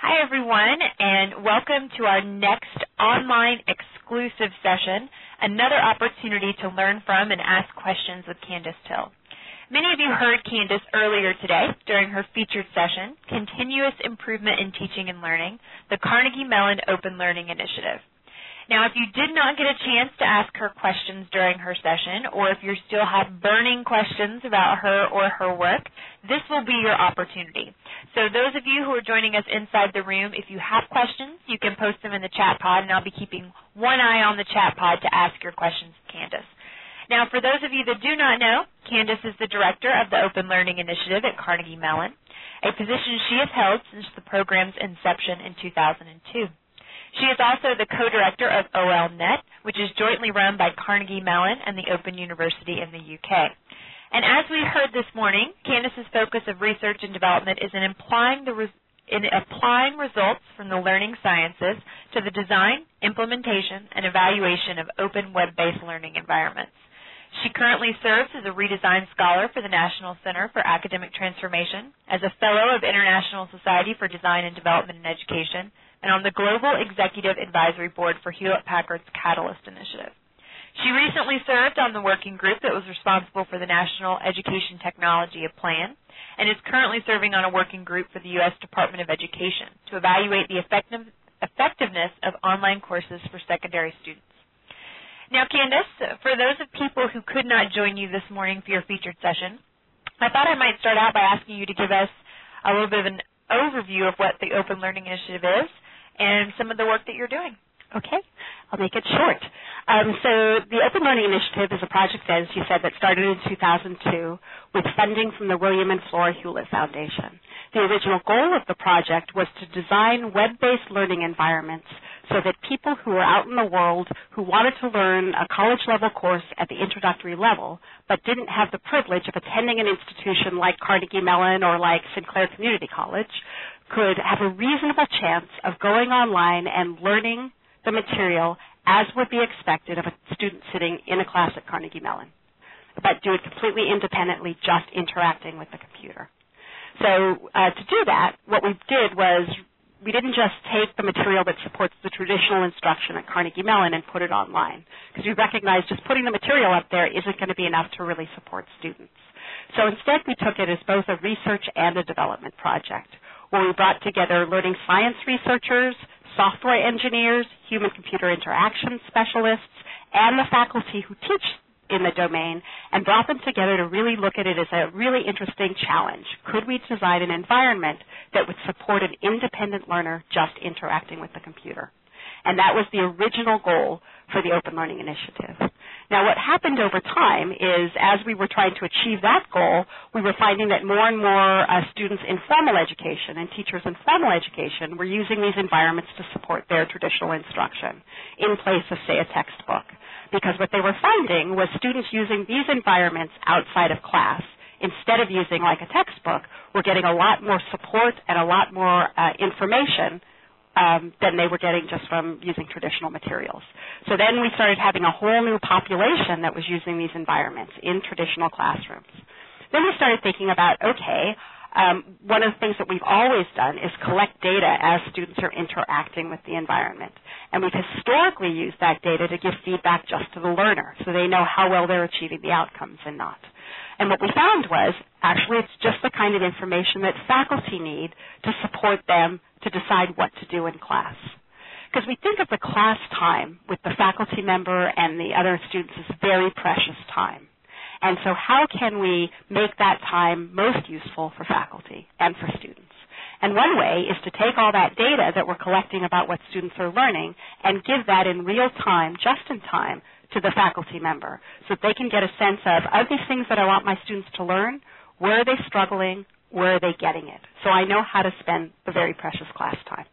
Hi, everyone, and welcome to our next online exclusive session, another opportunity to learn from and ask questions with Candace Till. Many of you heard Candace earlier today during her featured session, Continuous Improvement in Teaching and Learning, the Carnegie Mellon Open Learning Initiative. Now, if you did not get a chance to ask her questions during her session, or if you still have burning questions about her or her work, this will be your opportunity. So those of you who are joining us inside the room, if you have questions, you can post them in the chat pod, and I'll be keeping one eye on the chat pod to ask your questions to Candace. Now, for those of you that do not know, Candace is the director of the Open Learning Initiative at Carnegie Mellon, a position she has held since the program's inception in 2002. She is also the co-director of OLNet, which is jointly run by Carnegie Mellon and the Open University in the UK. And as we heard this morning, Candace's focus of research and development is in applying results from the learning sciences to the design, implementation, and evaluation of open web-based learning environments. She currently serves as a redesign scholar for the National Center for Academic Transformation, as a fellow of International Society for Design and Development in Education, and on the Global Executive Advisory Board for Hewlett-Packard's Catalyst Initiative. She recently served on the working group that was responsible for the National Education Technology Plan, and is currently serving on a working group for the U.S. Department of Education to evaluate the effectiveness of online courses for secondary students. Now, Candace, for those of people who could not join you this morning for your featured session, I thought I might start out by asking you to give us a little bit of an overview of what the Open Learning Initiative is and some of the work that you're doing. Okay, I'll make it short. So the Open Learning Initiative is a project, as you said, that started in 2002 with funding from the William and Flora Hewlett Foundation. The original goal of the project was to design web-based learning environments so that people who were out in the world who wanted to learn a college-level course at the introductory level but didn't have the privilege of attending an institution like Carnegie Mellon or like Sinclair Community College could have a reasonable chance of going online and learning the material as would be expected of a student sitting in a class at Carnegie Mellon, but do it completely independently, just interacting with the computer. So to do that, what we did was we didn't just take the material that supports the traditional instruction at Carnegie Mellon and put it online, because we recognized just putting the material up there isn't going to be enough to really support students. So instead, we took it as both a research and a development project, where we brought together learning science researchers, software engineers, human-computer interaction specialists, and the faculty who teach in the domain, and brought them together to really look at it as a really interesting challenge. Could we design an environment that would support an independent learner just interacting with the computer? And that was the original goal for the Open Learning Initiative. Now, what happened over time is, as we were trying to achieve that goal, we were finding that more and more students in formal education and teachers in formal education were using these environments to support their traditional instruction in place of, say, a textbook. Because what they were finding was students using these environments outside of class, instead of using like a textbook, were getting a lot more support and a lot more information than they were getting just from using traditional materials. So then we started having a whole new population that was using these environments in traditional classrooms. Then we started thinking about, okay, one of the things that we've always done is collect data as students are interacting with the environment. And we've historically used that data to give feedback just to the learner so they know how well they're achieving the outcomes and not. And what we found was, actually, it's just the kind of information that faculty need to support them to decide what to do in class. Because we think of the class time with the faculty member and the other students as very precious time. And so how can we make that time most useful for faculty and for students? And one way is to take all that data that we're collecting about what students are learning and give that in real time, just in time, to the faculty member so that they can get a sense of these things that I want my students to learn, where are they struggling, where are they getting it? So I know how to spend the very precious class time.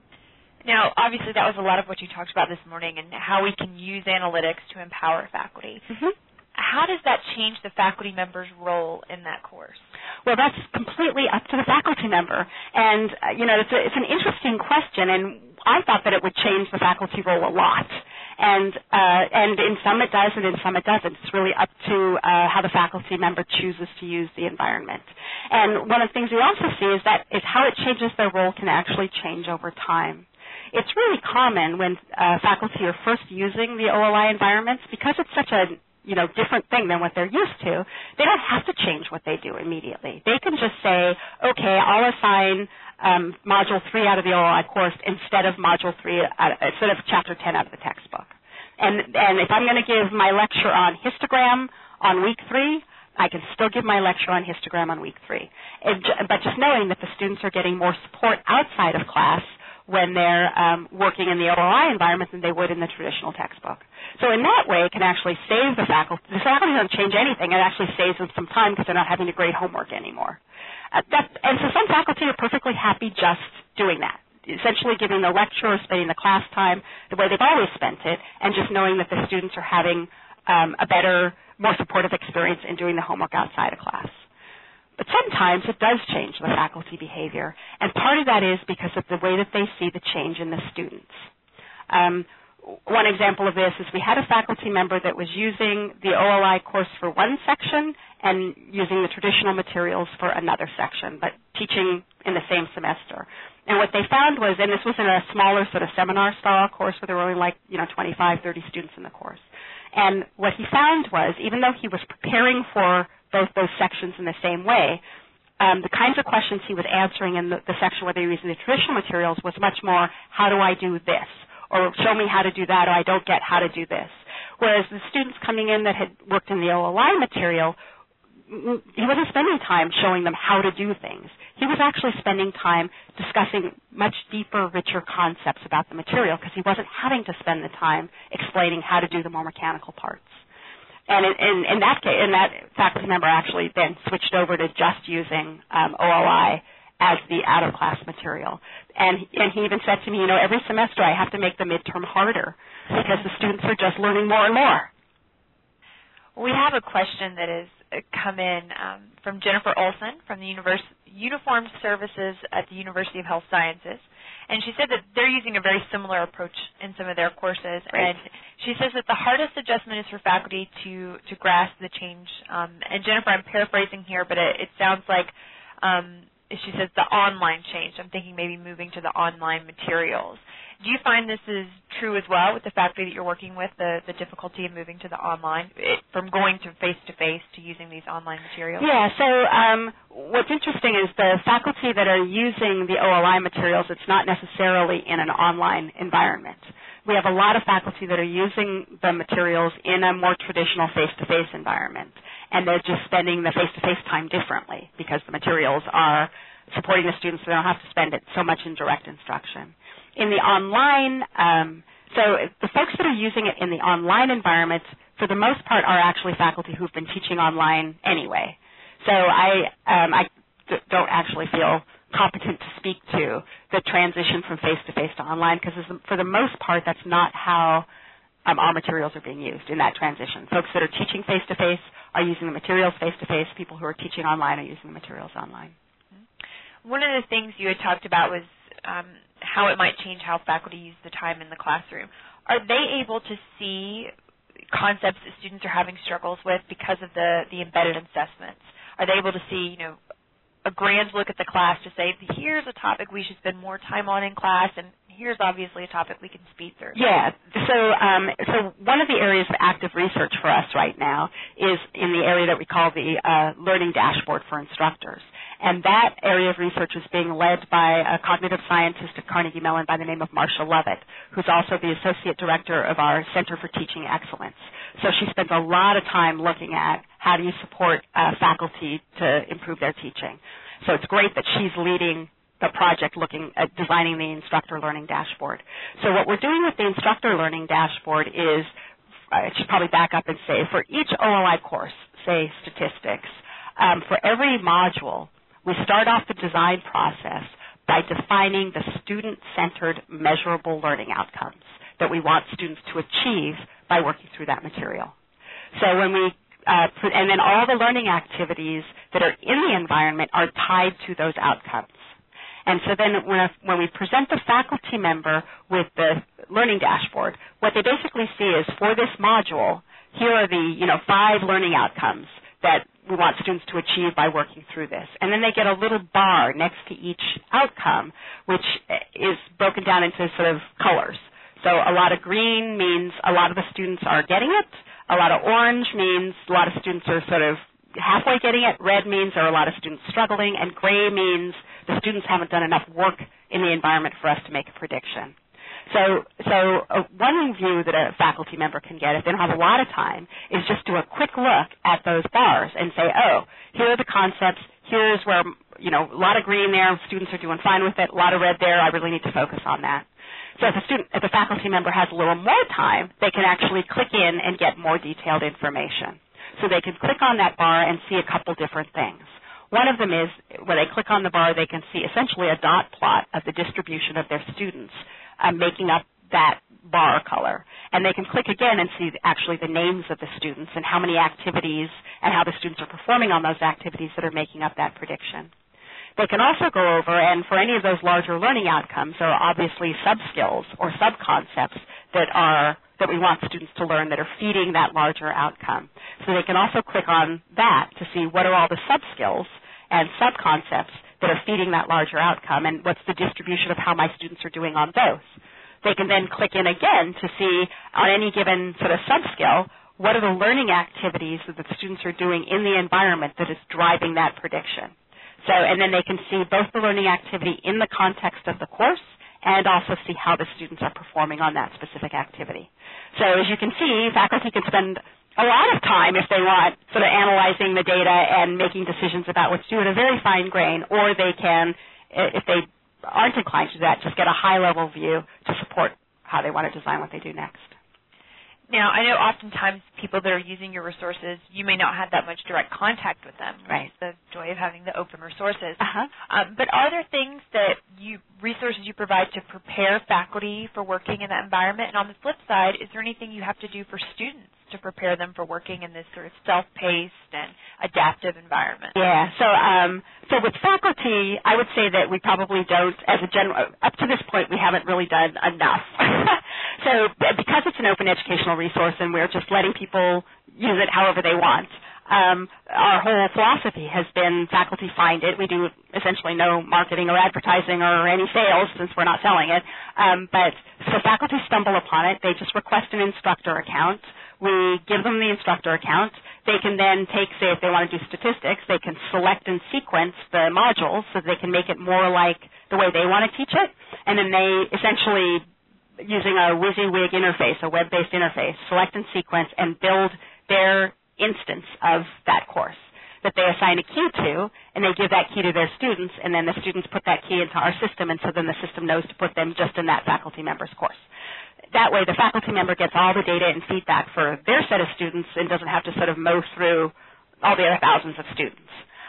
Now, obviously, that was a lot of what you talked about this morning and how we can use analytics to empower faculty. Mm-hmm. How does that change the faculty member's role in that course? Well, that's completely up to the faculty member. And, it's an interesting question, and I thought that it would change the faculty role a lot. And in some it does, and in some it doesn't. It's really up to how the faculty member chooses to use the environment. And one of the things we also see is how it changes their role can actually change over time. It's really common when faculty are first using the OLI environments, because it's such a different thing than what they're used to, they don't have to change what they do immediately. They can just say, okay, I'll assign Module 3 out of the OLI course instead of instead of Chapter 10 out of the textbook. And if I'm going to give my lecture on histogram on week 3, I can still give my lecture on histogram on week 3. But just knowing that the students are getting more support outside of class when they're working in the OLI environment than they would in the traditional textbook. So in that way, it can actually save the faculty. The faculty doesn't change anything. It actually saves them some time because they're not having to grade homework anymore. And so some faculty are perfectly happy just doing that, essentially giving the lecture or spending the class time the way they've always spent it, and just knowing that the students are having a better, more supportive experience in doing the homework outside of class. But sometimes it does change the faculty behavior, and part of that is because of the way that they see the change in the students. One example of this is we had a faculty member that was using the OLI course for one section and using the traditional materials for another section, but teaching in the same semester. And what they found was, and this was in a smaller sort of seminar-style course where there were only 25, 30 students in the course. And what he found was, even though he was preparing for both those sections in the same way, the kinds of questions he was answering in the section where they were using the traditional materials was much more, how do I do this? Or show me how to do that, or I don't get how to do this. Whereas the students coming in that had worked in the OLI material, he wasn't spending time showing them how to do things. He was actually spending time discussing much deeper, richer concepts about the material because he wasn't having to spend the time explaining how to do the more mechanical parts. And in that case, that faculty member actually then switched over to just using OLI as the out-of-class material. And he even said to me, every semester I have to make the midterm harder because the students are just learning more and more. We have a question that has come in from Jennifer Olson from the Uniformed Services at the University of Health Sciences. And she said that they're using a very similar approach in some of their courses. Right. And she says that the hardest adjustment is for faculty to grasp the change. And Jennifer, I'm paraphrasing here, but it sounds like she says the online change. I'm thinking maybe moving to the online materials. Do you find this is true as well with the faculty that you're working with, the difficulty in moving to the online, from going to face-to-face to using these online materials? Yeah, so what's interesting is the faculty that are using the OLI materials, it's not necessarily in an online environment. We have a lot of faculty that are using the materials in a more traditional face-to-face environment, and they're just spending the face-to-face time differently because the materials are supporting the students so they don't have to spend it so much in direct instruction. In the online, so the folks that are using it in the online environment, for the most part, are actually faculty who've been teaching online anyway. So I don't actually feel competent to speak to the transition from face-to-face to online because for the most part, that's not how our materials are being used in that transition. Folks that are teaching face-to-face are using the materials face-to-face. People who are teaching online are using the materials online. One of the things you had talked about was how it might change how faculty use the time in the classroom. Are they able to see concepts that students are having struggles with because of the embedded assessments? Are they able to see, a grand look at the class to say, here's a topic we should spend more time on in class, and here's obviously a topic we can speed through? Yeah. So one of the areas of active research for us right now is in the area that we call the Learning Dashboard for Instructors. And that area of research is being led by a cognitive scientist at Carnegie Mellon by the name of Marcia Lovett, who's also the associate director of our Center for Teaching Excellence. So she spends a lot of time looking at how do you support faculty to improve their teaching. So it's great that she's leading the project looking at designing the instructor learning dashboard. So what we're doing with the instructor learning dashboard is, I should probably back up and say, for each OLI course, say statistics, for every module, we start off the design process by defining the student-centered measurable learning outcomes that we want students to achieve by working through that material. So when we and then all the learning activities that are in the environment are tied to those outcomes. And so then when we present the faculty member with the learning dashboard, what they basically see is for this module, here are the 5 learning outcomes that we want students to achieve by working through this. And then they get a little bar next to each outcome, which is broken down into sort of colors. So a lot of green means a lot of the students are getting it. A lot of orange means a lot of students are sort of halfway getting it. Red means there are a lot of students struggling. And gray means the students haven't done enough work in the environment for us to make a prediction. So one view that a faculty member can get if they don't have a lot of time is just do a quick look at those bars and say, oh, here are the concepts. Here's where, a lot of green there. Students are doing fine with it. A lot of red there. I really need to focus on that. So if a faculty member has a little more time, they can actually click in and get more detailed information. So they can click on that bar and see a couple different things. One of them is when they click on the bar, they can see essentially a dot plot of the distribution of their students making up that bar color. And they can click again and see actually the names of the students and how many activities and how the students are performing on those activities that are making up that prediction. They can also go over, and for any of those larger learning outcomes, there are obviously sub-skills or sub-concepts that we want students to learn that are feeding that larger outcome. So they can also click on that to see what are all the sub-skills and sub-concepts that are feeding that larger outcome and what's the distribution of how my students are doing on those. They can then click in again to see on any given sort of sub-skill, what are the learning activities that the students are doing in the environment that is driving that prediction. So, and then they can see both the learning activity in the context of the course and also see how the students are performing on that specific activity. So as you can see, faculty can spend a lot of time, if they want, sort of analyzing the data and making decisions about what to do at a very fine grain, or they can, if they aren't inclined to do that, just get a high-level view to support how they want to design what they do next. Now, I know oftentimes people that are using your resources, you may not have that much direct contact with them. Right. The joy of having the open resources. Uh-huh. But are there things that resources you provide to prepare faculty for working in that environment? And on the flip side, is there anything you have to do for students to prepare them for working in this sort of self-paced and adaptive environment? Yeah. So with faculty, I would say that we probably don't, as a general, up to this point, we haven't really done enough. So because it's an open educational resource and we're just letting people use it however they want, our whole philosophy has been faculty find it. We do essentially no marketing or advertising or any sales since we're not selling it. But so faculty stumble upon it. They just request an instructor account. We give them the instructor account. They can then take, say, if they want to do statistics, they can select and sequence the modules so they can make it more like the way they want to teach it. And then they essentially, using a WYSIWYG interface, a web-based interface, select and sequence and build their instance of that course that they assign a key to, and they give that key to their students, and then the students put that key into our system, and so then the system knows to put them just in that faculty member's course. That way, the faculty member gets all the data and feedback for their set of students and doesn't have to sort of mow through all the other thousands of students.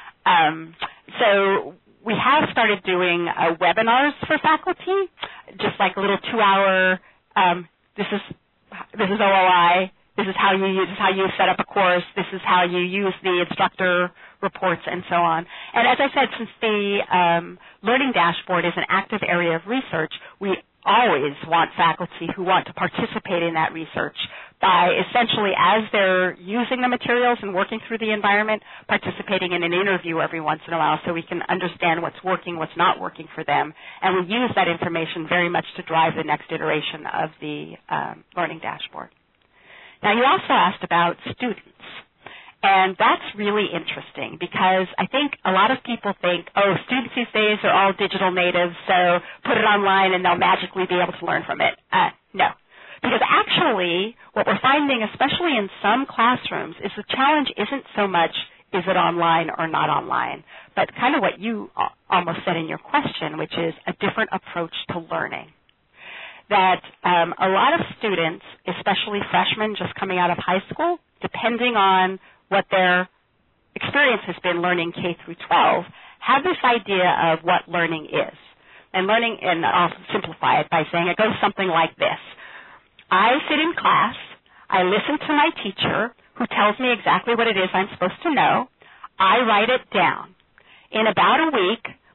So we have started doing webinars for faculty, just like a little 2-hour, this is OLI, this is how you set up a course, this is how you use the instructor reports, and so on. And as I said, since the Learning Dashboard is an active area of research, we always want faculty who want to participate in that research by essentially, as they're using the materials and working through the environment, participating in an interview every once in a while so we can understand what's working, what's not working for them. And we use that information very much to drive the next iteration of the Learning Dashboard. Now, you also asked about students. And that's really interesting because I think a lot of people think, oh, students these days are all digital natives, so put it online and they'll magically be able to learn from it. No. Because actually, what we're finding, especially in some classrooms, is the challenge isn't so much is it online or not online, but kind of what you almost said in your question, which is a different approach to learning. That a lot of students, especially freshmen just coming out of high school, depending on what their experience has been learning K through 12, have this idea of what learning is. And learning, and I'll simplify it by saying it goes something like this. I sit in class, I listen to my teacher who tells me exactly what it is I'm supposed to know, I write it down. In about a week,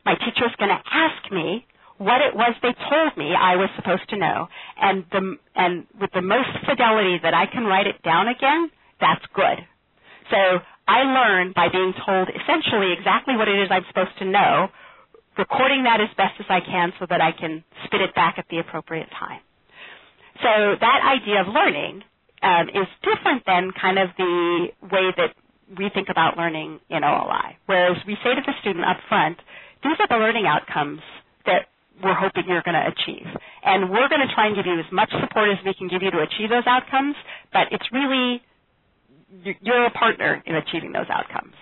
My teacher is going to ask me what it was they told me I was supposed to know, and with the most fidelity that I can write it down again, that's good. So I learn by being told essentially exactly what it is I'm supposed to know, recording that as best as I can so that I can spit it back at the appropriate time. So that idea of learning is different than kind of the way that we think about learning in OLI, whereas we say to the student up front, these are the learning outcomes that we're hoping you're going to achieve. And we're going to try and give you as much support as we can give you to achieve those outcomes, but it's really, you're a partner in achieving those outcomes.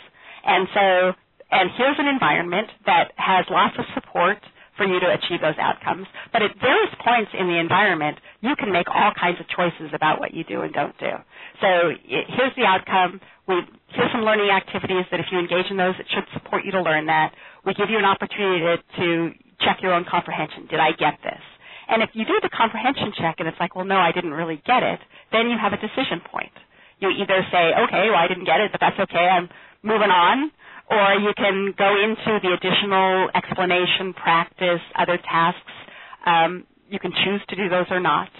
And here's an environment that has lots of support for you to achieve those outcomes, but at various points in the environment, you can make all kinds of choices about what you do and don't do. So here's the outcome. Here's some learning activities that if you engage in those, it should support you to learn that. We give you an opportunity to check your own comprehension. Did I get this? And if you do the comprehension check and it's like, well, no, I didn't really get it, then you have a decision point. You either say, okay, well, I didn't get it, but that's okay, I'm moving on, or you can go into the additional explanation, practice, other tasks. You can choose to do those or not.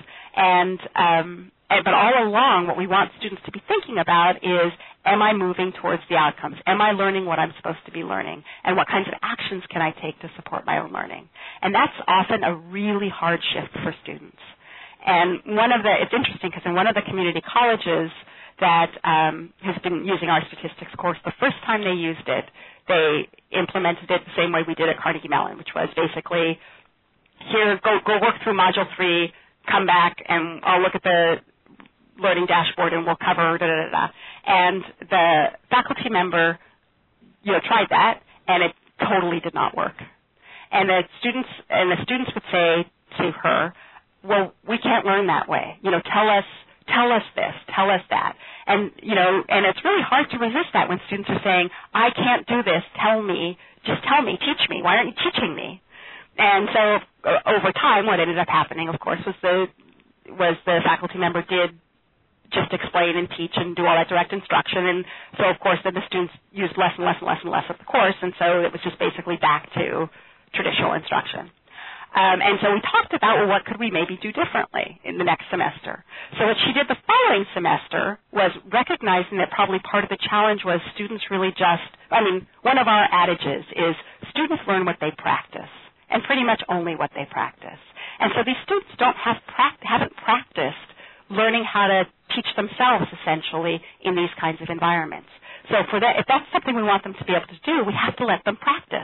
But all along, what we want students to be thinking about is, am I moving towards the outcomes? Am I learning what I'm supposed to be learning? And what kinds of actions can I take to support my own learning? And that's often a really hard shift for students. And it's interesting because in one of the community colleges that has been using our statistics course, the first time they used it, they implemented it the same way we did at Carnegie Mellon, which was basically, here, go work through Module 3, come back, and I'll look at the learning dashboard and we'll cover da-da-da-da. And the faculty member, tried that, and it totally did not work. And the students would say to her, well, we can't learn that way. Tell us this, tell us that. And it's really hard to resist that when students are saying, I can't do this, just tell me, teach me, why aren't you teaching me? And so over time, what ended up happening, of course, was the faculty member did just explain and teach and do all that direct instruction. And so, of course, then the students used less and less and less and less of the course, and so it was just basically back to traditional instruction. And so we talked about, well, what could we maybe do differently in the next semester? So what she did the following semester was recognizing that probably part of the challenge was students really one of our adages is students learn what they practice, and pretty much only what they practice. And so these students haven't practiced learning how to teach themselves, essentially, in these kinds of environments. So if that's something we want them to be able to do, we have to let them practice.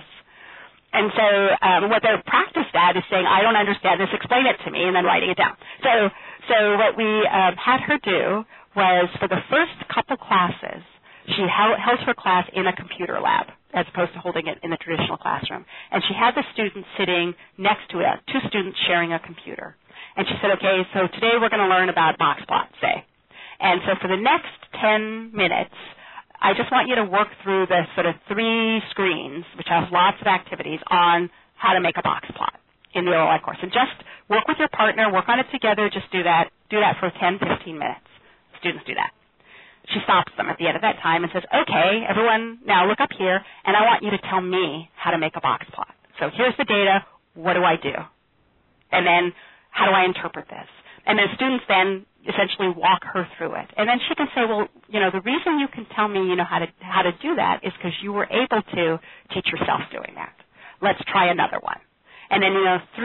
And so what they're practiced at is saying, I don't understand this, explain it to me, and then writing it down. So what we had her do was, for the first couple classes, she held her class in a computer lab as opposed to holding it in the traditional classroom. And she had the students sitting next to it, two students sharing a computer. And she said, okay, so today we're going to learn about box plots, say. And so for the next 10 minutes, I just want you to work through the sort of 3 screens, which have lots of activities on how to make a box plot in the OLI course. And just work with your partner, work on it together, just do that for 10, 15 minutes. Students do that. She stops them at the end of that time and says, okay, everyone, now look up here, and I want you to tell me how to make a box plot. So here's the data. What do I do? And then how do I interpret this? And then students then essentially walk her through it. And then she can say, well, the reason you can tell me, how to do that is because you were able to teach yourself doing that. Let's try another one. And then,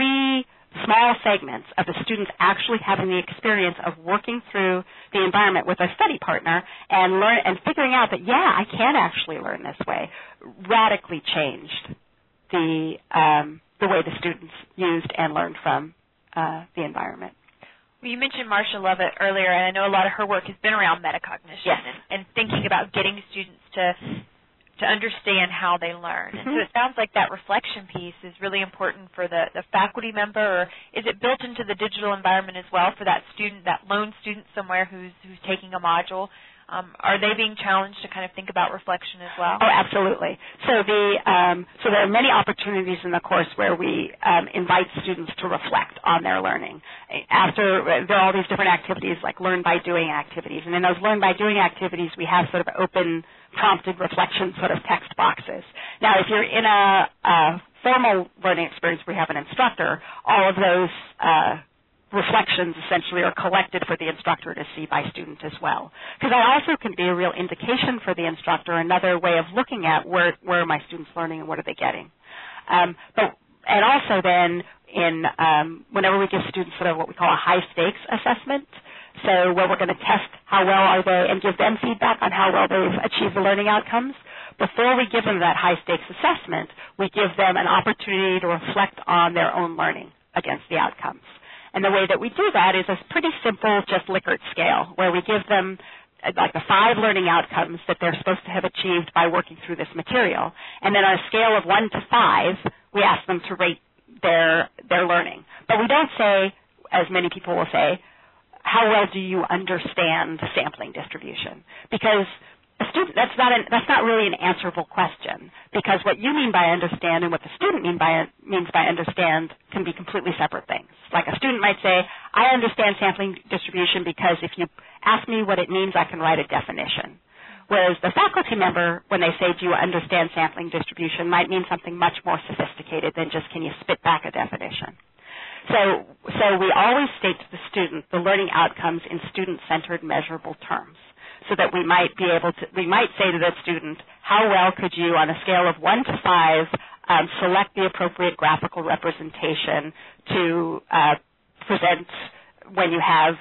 3 small segments of the students actually having the experience of working through the environment with a study partner and figuring out that, I can actually learn this way, radically changed the way the students used and learned from the environment. Well, you mentioned Marcia Lovett earlier, and I know a lot of her work has been around metacognition and thinking about getting students to understand how they learn. And so it sounds like that reflection piece is really important for the faculty member, or is it built into the digital environment as well for that student, that lone student somewhere who's taking a module? Are they being challenged to kind of think about reflection as well? Oh, absolutely. So there are many opportunities in the course where we invite students to reflect on their learning. There are all these different activities like learn by doing activities. And in those learn by doing activities, we have sort of open prompted reflection sort of text boxes. Now, if you're in a formal learning experience where you have an instructor, all of those reflections essentially are collected for the instructor to see by student as well. Because that also can be a real indication for the instructor, another way of looking at where are my students learning and what are they getting. And also then whenever we give students sort of what we call a high stakes assessment, so where we're going to test how well are they and give them feedback on how well they've achieved the learning outcomes, before we give them that high stakes assessment, we give them an opportunity to reflect on their own learning against the outcomes. And the way that we do that is a pretty simple, just Likert scale, where we give them like the 5 learning outcomes that they're supposed to have achieved by working through this material. And then on a scale of 1 to 5, we ask them to rate their learning. But we don't say, as many people will say, how well do you understand sampling distribution? Because a student, that's not really an answerable question, because what you mean by understand and what the student means by understand can be completely separate things. Like a student might say, I understand sampling distribution because if you ask me what it means, I can write a definition. Whereas the faculty member, when they say, do you understand sampling distribution, might mean something much more sophisticated than just can you spit back a definition. So we always state to the student the learning outcomes in student-centered measurable terms, so that we might say to the student, how well could you, on a scale of 1 to 5, select the appropriate graphical representation to present when you have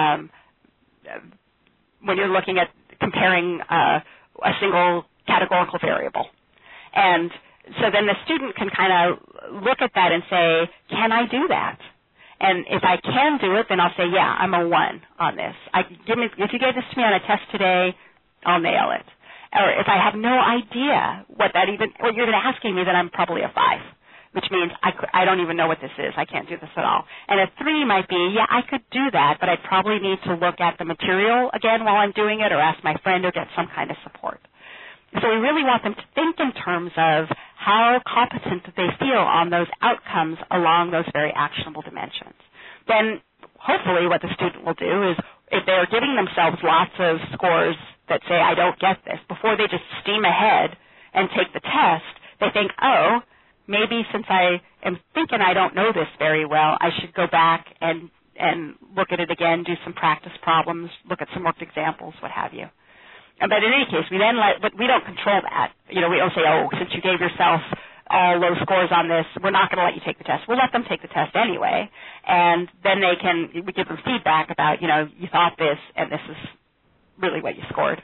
when you're looking at comparing a single categorical variable. And so then the student can kind of look at that and say, can I do that? And if I can do it, then I'll say, yeah, I'm a 1 on this. If you gave this to me on a test today, I'll nail it. Or if I have no idea what you're asking me, then I'm probably a 5, which means I don't even know what this is. I can't do this at all. And a 3 might be, yeah, I could do that, but I'd probably need to look at the material again while I'm doing it, or ask my friend, or get some kind of support. So we really want them to think in terms of how competent they feel on those outcomes along those very actionable dimensions. Then hopefully what the student will do is, if they're giving themselves lots of scores that say, I don't get this, before they just steam ahead and take the test, they think, oh, maybe since I am thinking I don't know this very well, I should go back and look at it again, do some practice problems, look at some worked examples, what have you. But in any case, we don't control that. We don't say, oh, since you gave yourself all low scores on this, we're not going to let you take the test. We'll let them take the test anyway, and then we give them feedback about, you thought this, and this is really what you scored.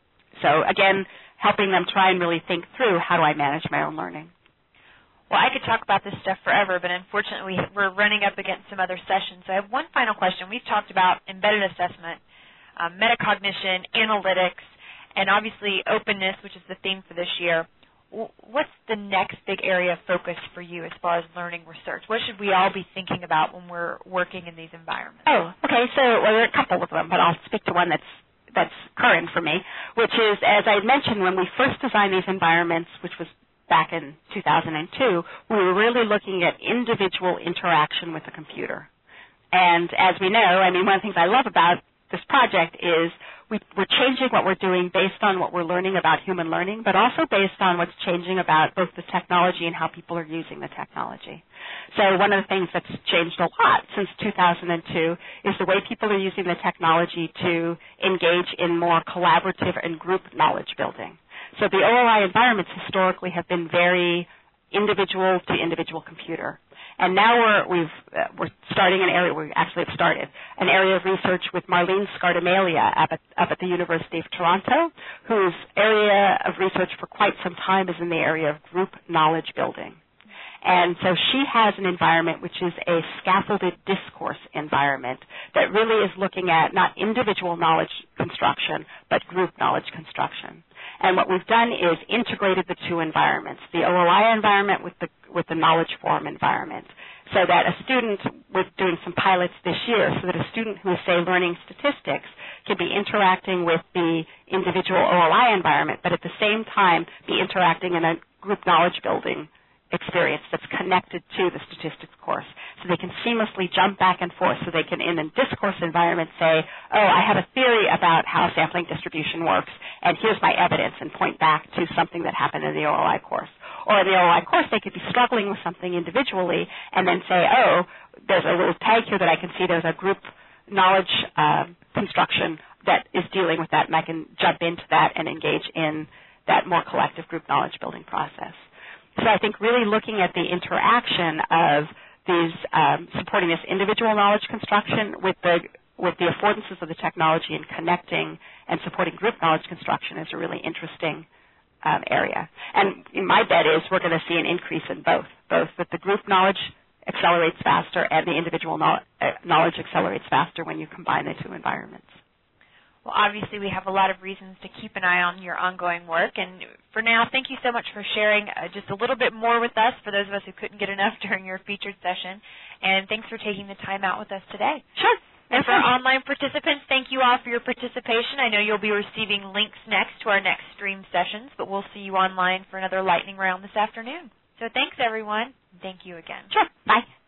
So again, helping them try and really think through, how do I manage my own learning? Well, I could talk about this stuff forever, but unfortunately we're running up against some other sessions. So I have one final question. We've talked about embedded assessment, metacognition, analytics, and obviously openness, which is the theme for this year. What's the next big area of focus for you as far as learning research? What should we all be thinking about when we're working in these environments? Oh, okay. So there are a couple of them, but I'll speak to one that's current for me, which is, as I mentioned, when we first designed these environments, which was back in 2002, we were really looking at individual interaction with the computer. And as we know, one of the things I love about this project is we're changing what we're doing based on what we're learning about human learning, but also based on what's changing about both the technology and how people are using the technology. So one of the things that's changed a lot since 2002 is the way people are using the technology to engage in more collaborative and group knowledge building. So the OLI environments historically have been very individual to individual computer. And now we're starting an area, we actually have started, an area of research with Marlene Scardamalia up at the University of Toronto, whose area of research for quite some time is in the area of group knowledge building. And so she has an environment which is a scaffolded discourse environment that really is looking at not individual knowledge construction, but group knowledge construction. And what we've done is integrated the two environments, the OLI environment with the knowledge forum environment, so that a student, we're doing some pilots this year, so that a student who is, say, learning statistics can be interacting with the individual OLI environment, but at the same time be interacting in a group knowledge building experience that's connected to the statistics course. So they can seamlessly jump back and forth. So they can, in a discourse environment, say, oh, I have a theory about how sampling distribution works, and here's my evidence, and point back to something that happened in the OLI course. Or in the OLI course, they could be struggling with something individually and then say, oh, there's a little tag here that I can see. There's a group knowledge construction that is dealing with that, and I can jump into that and engage in that more collective group knowledge building process. So I think really looking at the interaction of these supporting this individual knowledge construction with the affordances of the technology and connecting and supporting group knowledge construction is a really interesting area. And my bet is we're going to see an increase in both that the group knowledge accelerates faster and the individual knowledge accelerates faster when you combine the two environments. Well, obviously, we have a lot of reasons to keep an eye on your ongoing work. And for now, thank you so much for sharing just a little bit more with us, for those of us who couldn't get enough during your featured session. And thanks for taking the time out with us today. Sure. And for our online participants, thank you all for your participation. I know you'll be receiving links next to our next stream sessions, but we'll see you online for another lightning round this afternoon. So thanks, everyone. Thank you again. Sure. Bye.